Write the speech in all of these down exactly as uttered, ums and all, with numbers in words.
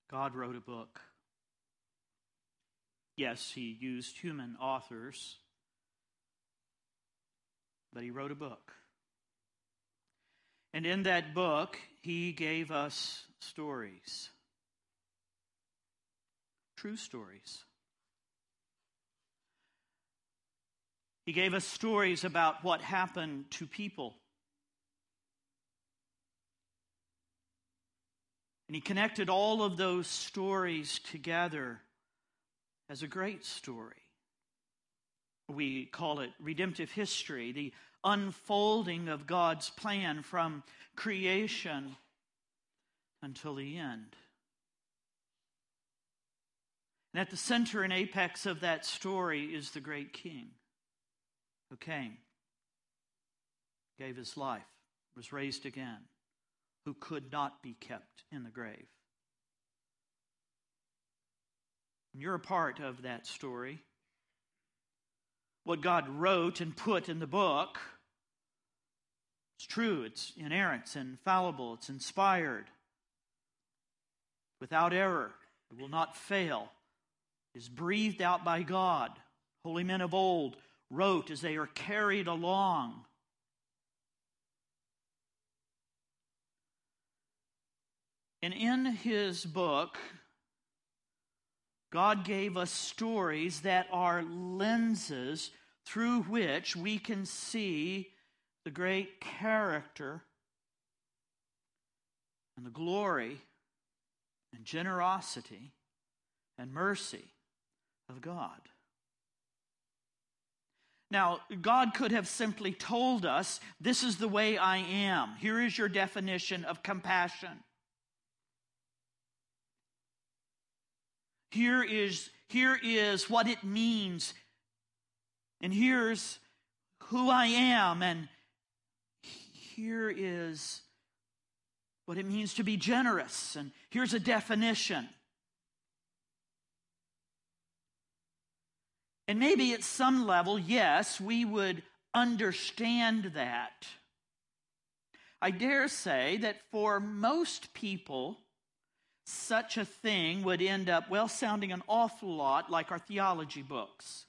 God wrote a book. Yes, he used human authors, but he wrote a book. And in that book, he gave us stories. True stories. He gave us stories about what happened to people. And he connected all of those stories together as a great story. We call it redemptive history, the unfolding of God's plan from creation until the end. And at the center and apex of that story is the great King who came, gave his life, was raised again, who could not be kept in the grave. And you're a part of that story. What God wrote and put in the book, it's true, it's inerrant, it's infallible, it's inspired, without error, it will not fail, it is breathed out by God. Holy men of old wrote as they are carried along. And in his book, God gave us stories that are lenses through which we can see the great character and the glory and generosity and mercy of God. Now, God could have simply told us, this is the way I am. Here is your definition of compassion. Here is, here is what it means, and here's who I am, and here is what it means to be generous, and here's a definition. And maybe at some level, yes, we would understand that. I dare say that for most people, such a thing would end up, well, sounding an awful lot like our theology books.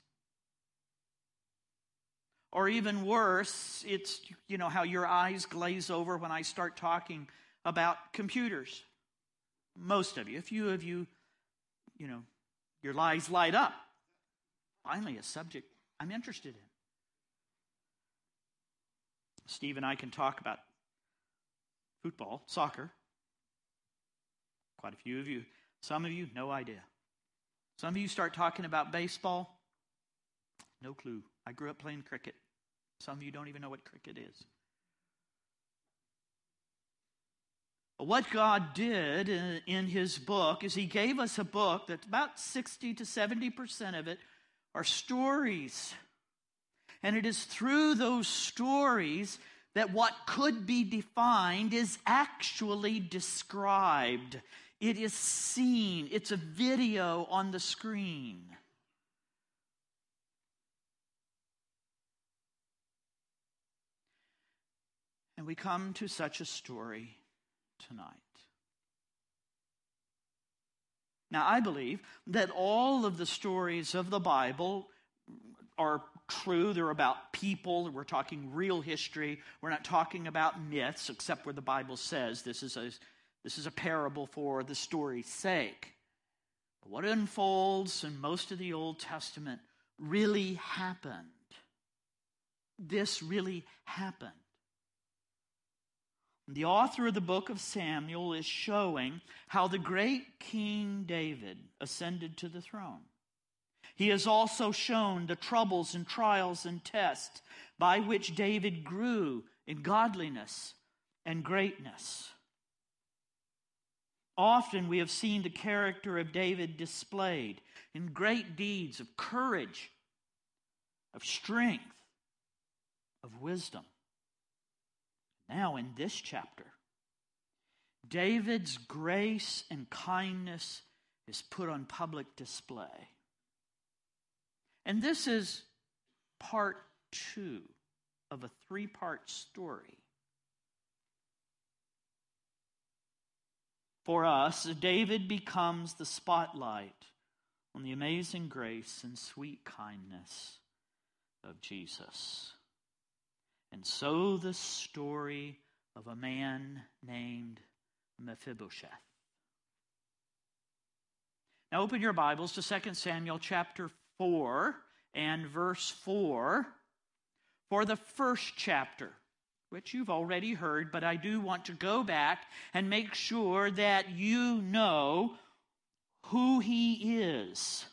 Or even worse, it's, you know, how your eyes glaze over when I start talking about computers. Most of you, a few of you, you know, your eyes light up. Finally, a subject I'm interested in. Steve and I can talk about football, soccer. Quite a few of you. Some of you, no idea. Some of you start talking about baseball, no clue. I grew up playing cricket. Some of you don't even know what cricket is. But what God did in, in his book is he gave us a book that's about sixty to seventy percent of it are stories. And it is through those stories that what could be defined is actually described. It is seen. It's a video on the screen. And we come to such a story tonight. Now, I believe that all of the stories of the Bible are true. They're about people. We're talking real history. We're not talking about myths, except where the Bible says this is a This is a parable for the story's sake. But what unfolds in most of the Old Testament really happened. This really happened. The author of the book of Samuel is showing how the great King David ascended to the throne. He has also shown the troubles and trials and tests by which David grew in godliness and greatness. Often we have seen the character of David displayed in great deeds of courage, of strength, of wisdom. Now in this chapter, David's grace and kindness is put on public display. And this is part two of a three-part story. for us, David becomes the spotlight on the amazing grace and sweet kindness of Jesus. And so the story of a man named Mephibosheth. Now open your Bibles to Second Samuel chapter four and verse four for the first chapter, which you've already heard, but I do want to go back and make sure that you know who he is.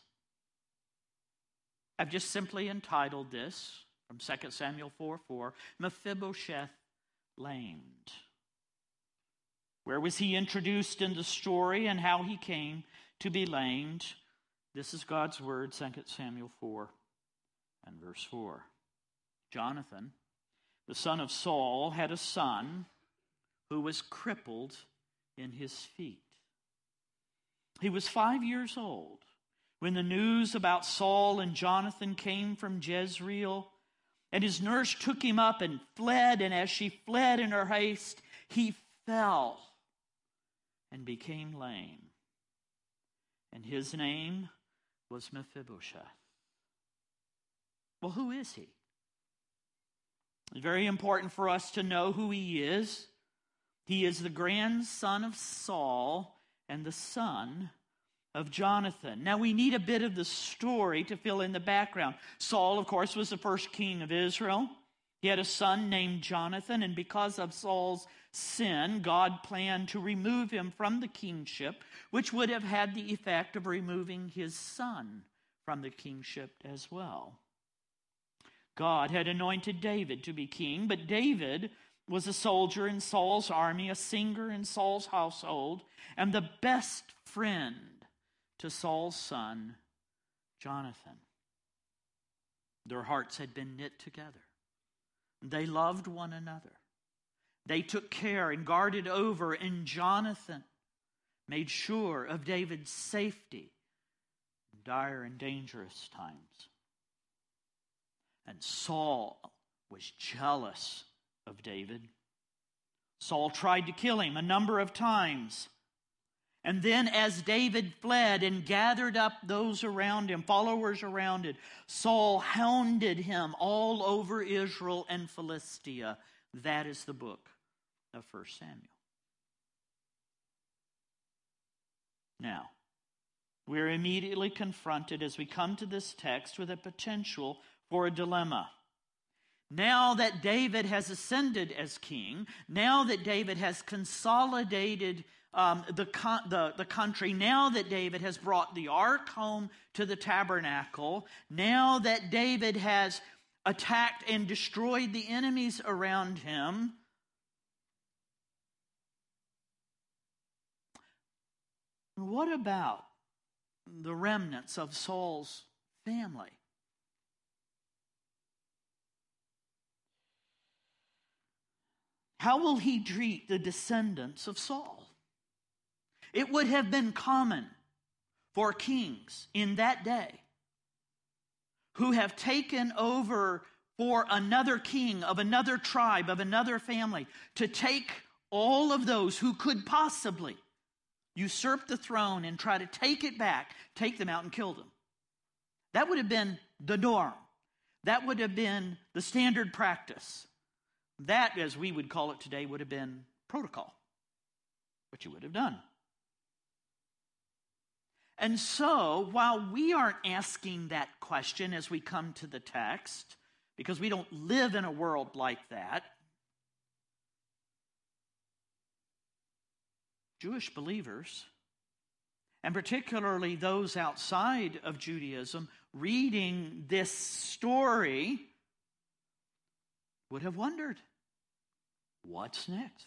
I've just simply entitled this, from Second Samuel four four, Mephibosheth Lamed. Where was he introduced in the story and how he came to be lamed? This is God's word, Second Samuel four and verse four. Jonathan, the son of Saul, had a son who was crippled in his feet. He was five years old when the news about Saul and Jonathan came from Jezreel, and his nurse took him up and fled, and as she fled in her haste, he fell and became lame. And his name was Mephibosheth. Well, who is he? It's very important for us to know who he is. He is the grandson of Saul and the son of Jonathan. Now, we need a bit of the story to fill in the background. Saul, of course, was the first king of Israel. He had a son named Jonathan, and because of Saul's sin, God planned to remove him from the kingship, which would have had the effect of removing his son from the kingship as well. God had anointed David to be king, but David was a soldier in Saul's army, a singer in Saul's household, and the best friend to Saul's son, Jonathan. Their hearts had been knit together. They loved one another. They took care and guarded over, and Jonathan made sure of David's safety in dire and dangerous times. And Saul was jealous of David. Saul tried to kill him a number of times. And then as David fled and gathered up those around him, followers around him, Saul hounded him all over Israel and Philistia. That is the book of First Samuel. Now, we're immediately confronted as we come to this text with a potential for a dilemma. Now that David has ascended as king, now that David has consolidated um, the, the, the country, now that David has brought the ark home to the tabernacle, now that David has attacked and destroyed the enemies around him, what about the remnants of Saul's family? How will he treat the descendants of Saul? It would have been common for kings in that day who have taken over for another king of another tribe, of another family, to take all of those who could possibly usurp the throne and try to take it back, take them out and kill them. That would have been the norm. That would have been the standard practice. That, as we would call it today, would have been protocol, what you would have done. And so, while we aren't asking that question as we come to the text, because we don't live in a world like that, Jewish believers, and particularly those outside of Judaism, reading this story would have wondered, what's next?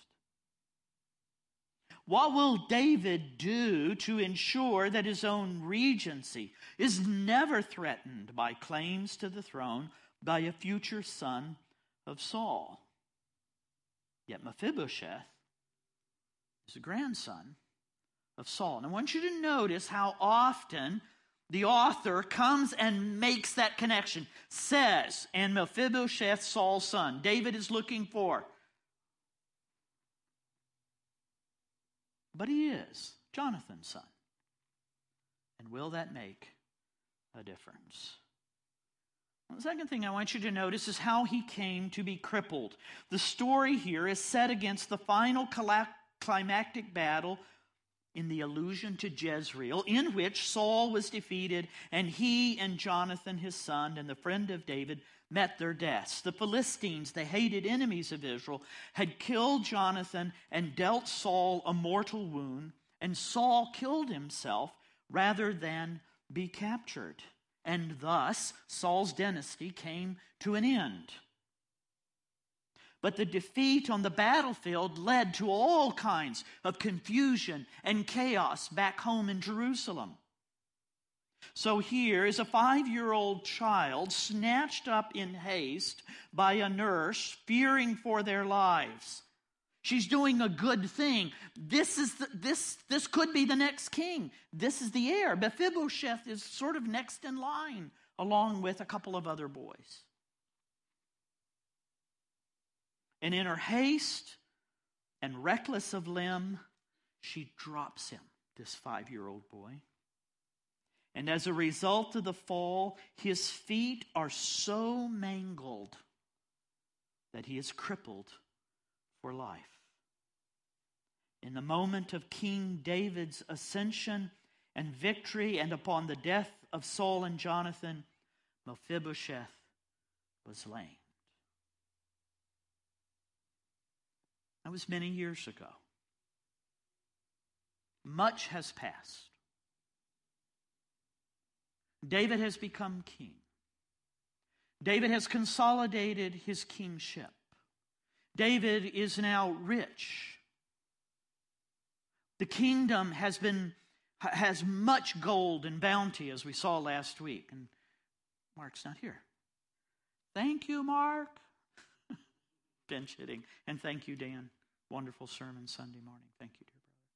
What will David do to ensure that his own regency is never threatened by claims to the throne by a future son of Saul? Yet Mephibosheth is a grandson of Saul. And I want you to notice how often the author comes and makes that connection. Says, and Mephibosheth, Saul's son. David is looking for. but he is Jonathan's son. And will that make a difference? The second thing I want you to notice is how he came to be crippled. The story here is set against the final climactic battle in the allusion to Jezreel, in which Saul was defeated, and he and Jonathan, his son, and the friend of David, met their deaths. The Philistines, the hated enemies of Israel, had killed Jonathan and dealt Saul a mortal wound, and Saul killed himself rather than be captured. And thus, Saul's dynasty came to an end. But the defeat on the battlefield led to all kinds of confusion and chaos back home in Jerusalem. So here is a five-year-old child snatched up in haste by a nurse, fearing for their lives. She's doing a good thing. This is the, this this could be the next king. This is the heir. Mephibosheth is sort of next in line, along with a couple of other boys. And in her haste and reckless of limb, she drops him, this five-year-old boy. And as a result of the fall, his feet are so mangled that he is crippled for life. In the moment of King David's ascension and victory, and upon the death of Saul and Jonathan, Mephibosheth was lame. That was many years ago. Much has passed. David has become king. David has consolidated his kingship. David is now rich. The kingdom has been has much gold and bounty, as we saw last week. And Mark's not here. Thank you, Mark. Bench hitting. And thank you, Dan. Wonderful sermon Sunday morning. Thank you, dear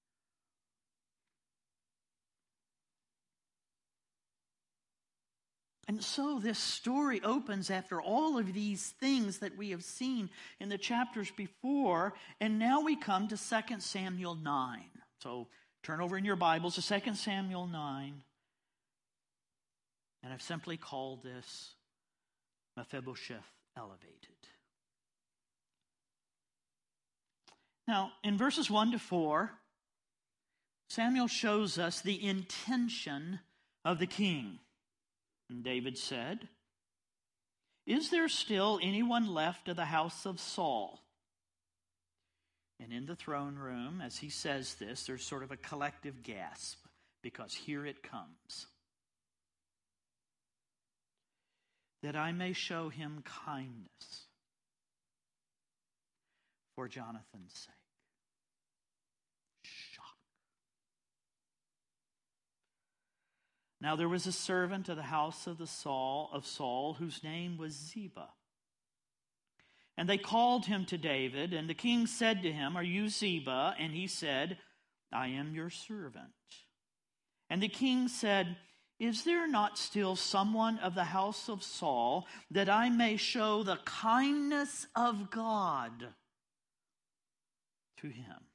brother. And so this story opens after all of these things that we have seen in the chapters before, and now we come to Second Samuel nine. So turn over in your Bibles to Second Samuel nine, and I've simply called this Mephibosheth Elevated. Now, in verses one to four, Samuel shows us the intention of the king. And David said, "Is there still anyone left of the house of Saul?" And in the throne room, as he says this, there's sort of a collective gasp, because here it comes. "That I may show him kindness for Jonathan's sake." Shock. Now there was a servant of the house of the Saul of Saul whose name was Ziba. And they called him to David, and the king said to him, "Are you Ziba?" And he said, "I am your servant." And the king said, "Is there not still someone of the house of Saul, that I may show the kindness of God to him?"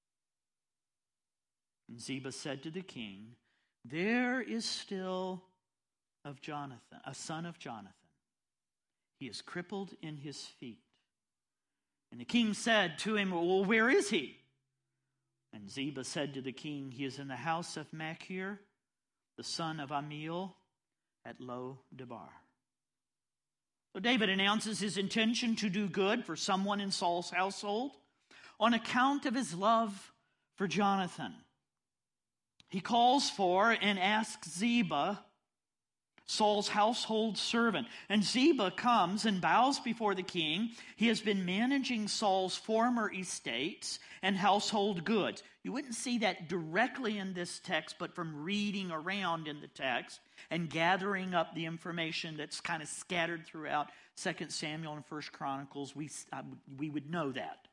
And Ziba said to the king, "There is still of Jonathan, a son of Jonathan. He is crippled in his feet." And the king said to him, "Well, where is he?" And Ziba said to the king, "He is in the house of Machir, the son of Amiel, at Lo-debar." So David announces his intention to do good for someone in Saul's household on account of his love for Jonathan. He calls for and asks Ziba, Saul's household servant. And Ziba comes and bows before the king. He has been managing Saul's former estates and household goods. You wouldn't see that directly in this text, but from reading around in the text and gathering up the information that's kind of scattered throughout Second Samuel and First Chronicles, we, uh, we would know that.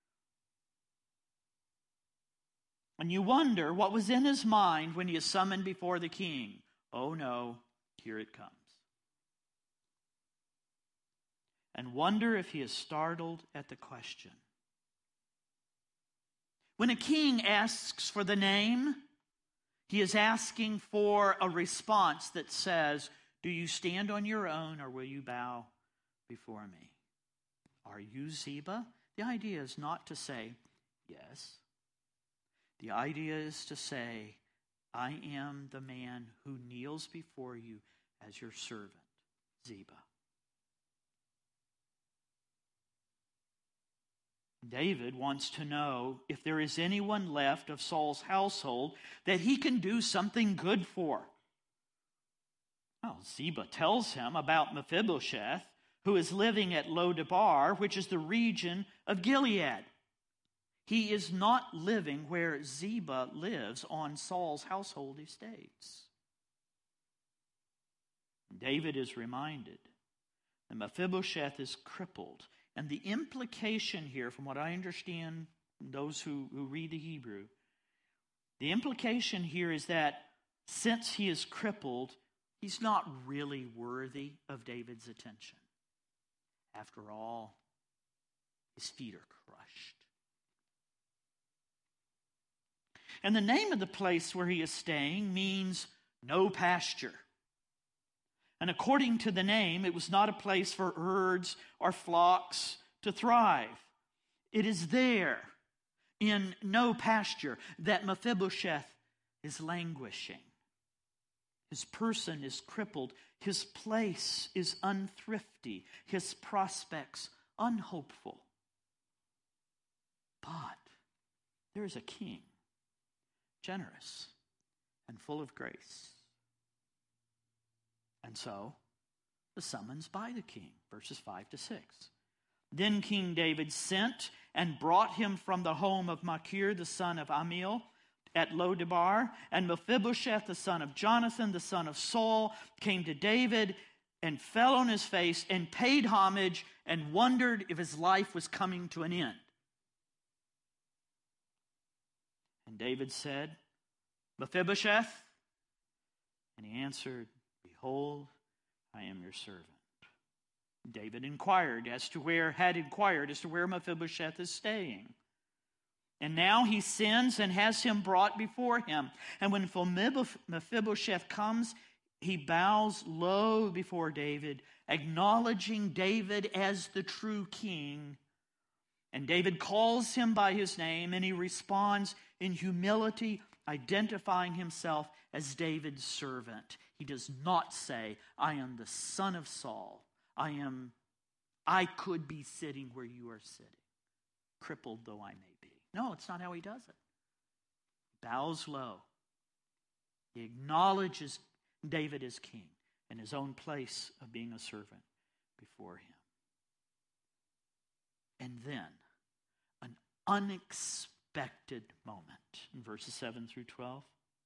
And you wonder what was in his mind when he is summoned before the king. Oh no, here it comes. And wonder if he is startled at the question. When a king asks for the name, he is asking for a response that says, do you stand on your own or will you bow before me? Are you Ziba? The idea is not to say, yes. The idea is to say, I am the man who kneels before you as your servant, Ziba. David wants to know if there is anyone left of Saul's household that he can do something good for. Well, Ziba tells him about Mephibosheth, who is living at Lo-debar, which is the region of Gilead. He is not living where Ziba lives on Saul's household estates. David is reminded that Mephibosheth is crippled. And the implication here, from what I understand, those who, who read the Hebrew, the implication here is that since he is crippled, he's not really worthy of David's attention. After all, his feet are crushed. And the name of the place where he is staying means no pasture. And according to the name, it was not a place for herds or flocks to thrive. It is there, in no pasture, that Mephibosheth is languishing. His person is crippled. His place is unthrifty. His prospects unhopeful. But there is a king, generous and full of grace. And so, the summons by the king, verses five to six. Then King David sent and brought him from the home of Machir, the son of Amiel, at Lo-debar, and Mephibosheth, the son of Jonathan, the son of Saul, came to David and fell on his face and paid homage and wondered if his life was coming to an end. And David said, Mephibosheth? And he answered, behold, I am your servant. David inquired as to where, had inquired as to where Mephibosheth is staying. And now he sends and has him brought before him. And when Mephibosheth comes, he bows low before David, acknowledging David as the true king. And David calls him by his name, and he responds in humility, identifying himself as David's servant. He does not say, I am the son of Saul. I am, I could be sitting where you are sitting, crippled though I may be. No, it's not how he does it. He bows low. He acknowledges David as king in his own place of being a servant before him. And then, an unexpected moment in verses seven through twelve.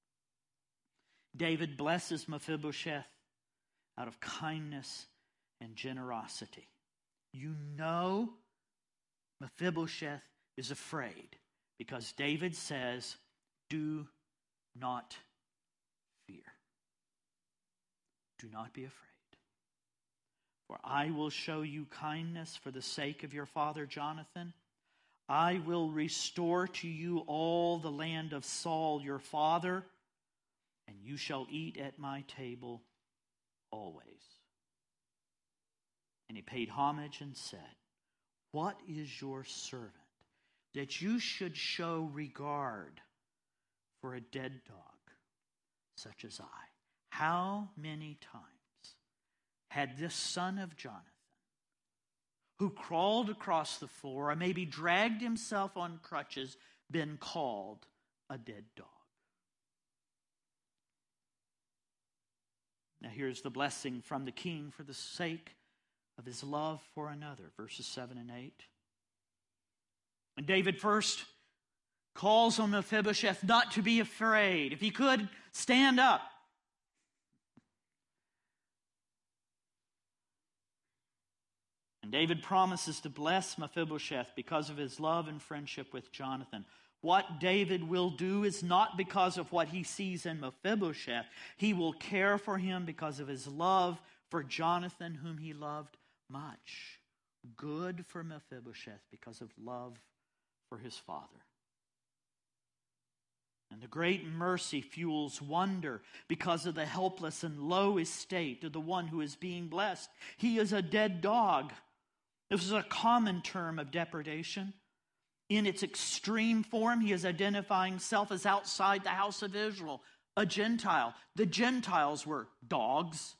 David blesses Mephibosheth out of kindness and generosity. You know Mephibosheth is afraid because David says, do not fear. Do not be afraid. For I will show you kindness for the sake of your father Jonathan. I will restore to you all the land of Saul your father, and you shall eat at my table always. And he paid homage and said, what is your servant that you should show regard for a dead dog such as I? How many times had this son of Jonathan, who crawled across the floor or maybe dragged himself on crutches, been called a dead dog? Now here's the blessing from the king for the sake of his love for another, verses seven and eight. And David first calls on Mephibosheth not to be afraid. If he could, stand up. And David promises to bless Mephibosheth because of his love and friendship with Jonathan. What David will do is not because of what he sees in Mephibosheth. He will care for him because of his love for Jonathan, whom he loved much. Good for Mephibosheth because of love for his father. And the great mercy fuels wonder because of the helpless and low estate of the one who is being blessed. He is a dead dog. This is a common term of depredation. In its extreme form, he is identifying himself as outside the house of Israel, a Gentile. The Gentiles were dogs.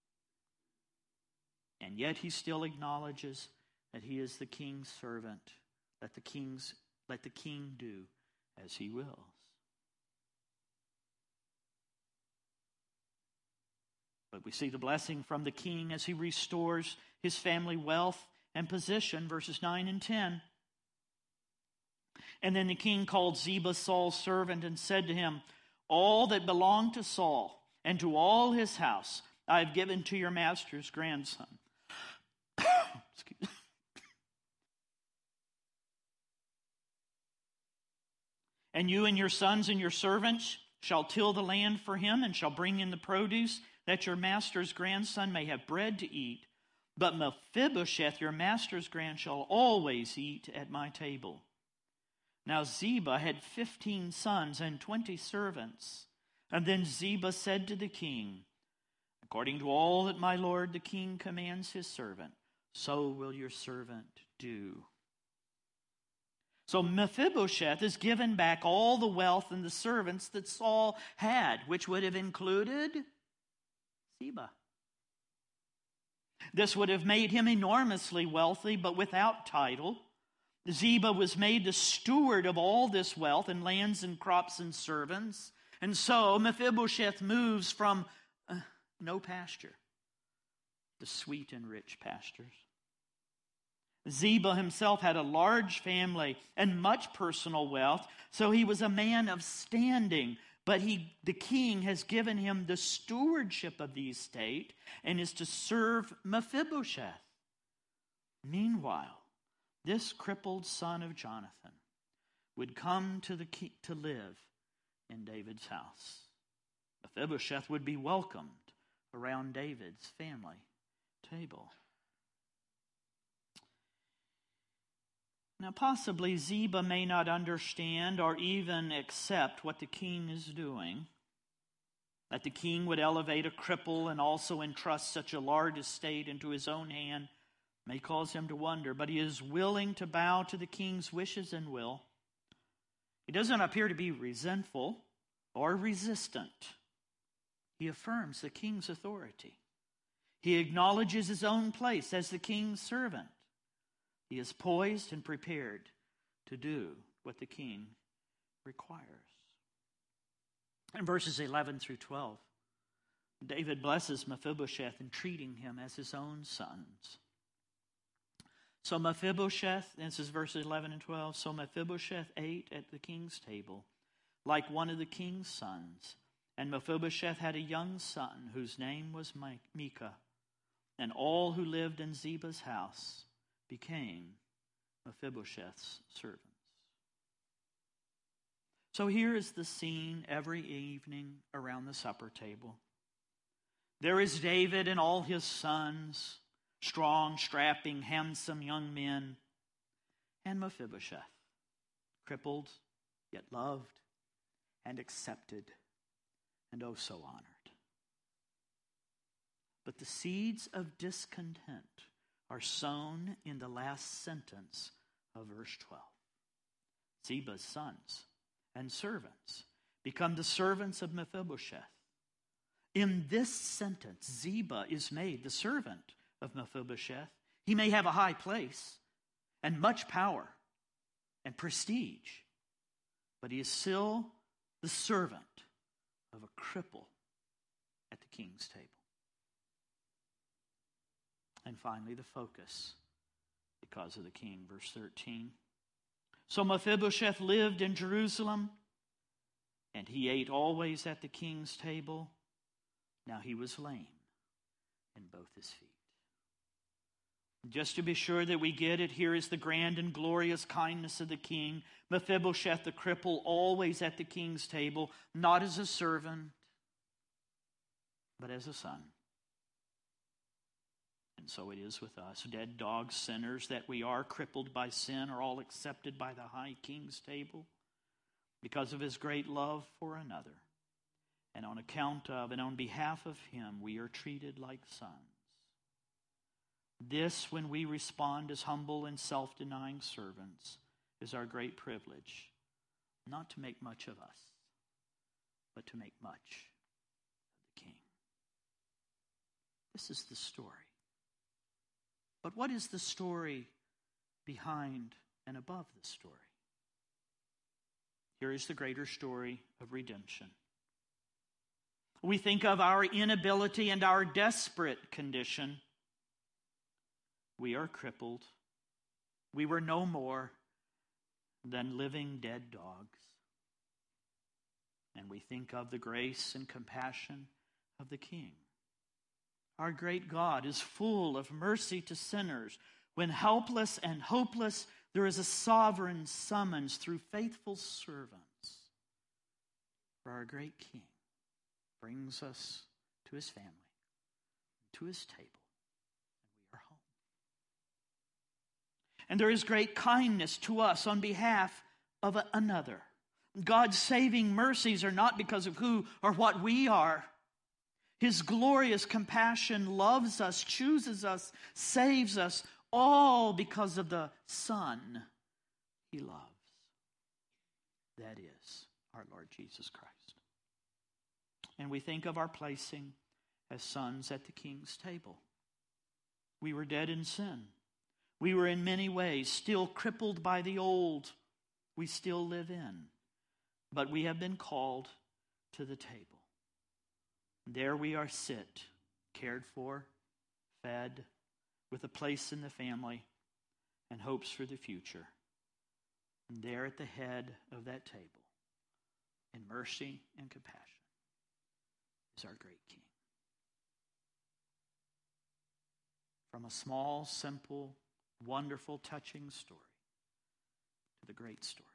And yet he still acknowledges that he is the king's servant. Let the king's, let the king do as he wills. But we see the blessing from the king as he restores his family wealth and position, verses nine and ten. And then the king called Ziba, Saul's servant, and said to him, all that belonged to Saul and to all his house I have given to your master's grandson. Excuse me. And you and your sons and your servants shall till the land for him and shall bring in the produce, that your master's grandson may have bread to eat. But Mephibosheth, your master's grandson, shall always eat at my table. Now Ziba had fifteen sons and twenty servants. And then Ziba said to the king, according to all that my lord the king commands his servant, so will your servant do. So Mephibosheth is given back all the wealth and the servants that Saul had, which would have included Ziba. This would have made him enormously wealthy, but without title. Ziba was made the steward of all this wealth and lands and crops and servants. And so Mephibosheth moves from uh, no pasture to sweet and rich pastures. Ziba himself had a large family and much personal wealth, so he was a man of standing. But he, the king has given him the stewardship of the estate and is to serve Mephibosheth. Meanwhile, this crippled son of Jonathan would come to the king, to live in David's house. Mephibosheth would be welcomed around David's family table. Now, possibly Ziba may not understand or even accept what the king is doing. That the king would elevate a cripple and also entrust such a large estate into his own hand may cause him to wonder, but he is willing to bow to the king's wishes and will. He doesn't appear to be resentful or resistant. He affirms the king's authority. He acknowledges his own place as the king's servant. He is poised and prepared to do what the king requires. In verses eleven through twelve, David blesses Mephibosheth in treating him as his own sons. So Mephibosheth, this is verses eleven and twelve, so Mephibosheth ate at the king's table like one of the king's sons. And Mephibosheth had a young son whose name was Micah. And all who lived in Ziba's house became Mephibosheth's servants. So here is the scene every evening around the supper table. There is David and all his sons, strong, strapping, handsome young men, and Mephibosheth, crippled, yet loved and accepted, and oh so honored. But the seeds of discontent are sown in the last sentence of verse twelve. Ziba's sons and servants become the servants of Mephibosheth. In this sentence, Ziba is made the servant of Mephibosheth. He may have a high place and much power and prestige, but he is still the servant of a cripple at the king's table. And finally, the focus, because of the king, verse thirteen. So Mephibosheth lived in Jerusalem, and he ate always at the king's table. Now he was lame in both his feet. Just to be sure that we get it, here is the grand and glorious kindness of the king. Mephibosheth the cripple, always at the king's table, not as a servant, but as a son. And so it is with us, dead dogs, sinners, that we are crippled by sin, are all accepted by the high king's table. because of his great love for another. And on account of and on behalf of him, we are treated like sons. This, when we respond as humble and self-denying servants, is our great privilege, not to make much of us, but to make much of the King. This is the story. But what is the story behind and above the story? Here is the greater story of redemption. We think of our inability and our desperate condition. We are crippled. We were no more than living dead dogs. And we think of the grace and compassion of the King. Our great God is full of mercy to sinners. When helpless and hopeless, there is a sovereign summons through faithful servants. For our great King brings us to his family, to his table, and we are home. And there is great kindness to us on behalf of another. God's saving mercies are not because of who or what we are. His glorious compassion loves us, chooses us, saves us, all because of the Son he loves. That is our Lord Jesus Christ. And we think of our placing as sons at the King's table. We were dead in sin. We were in many ways still crippled by the old we still live in. But we have been called to the table. There we are sit, cared for, fed, with a place in the family and hopes for the future. And there at the head of that table, in mercy and compassion, is our great King. From a small, simple, wonderful, touching story to the great story.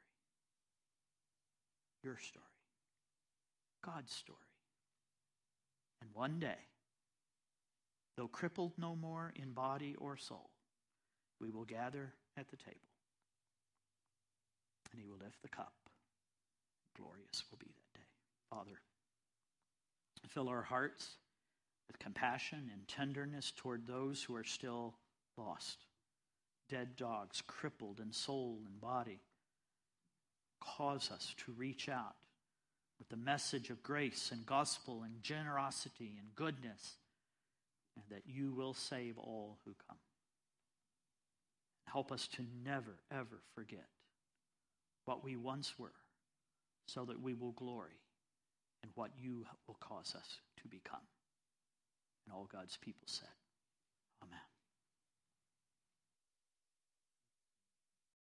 Your story. God's story. And one day, though crippled no more in body or soul, we will gather at the table. And he will lift the cup. Glorious will be that day. Father, fill our hearts with compassion and tenderness toward those who are still lost. Dead dogs, crippled in soul and body. Cause us to reach out with the message of grace and gospel and generosity and goodness, and that you will save all who come. Help us to never, ever forget what we once were, so that we will glory in what you will cause us to become. And all God's people said, Amen.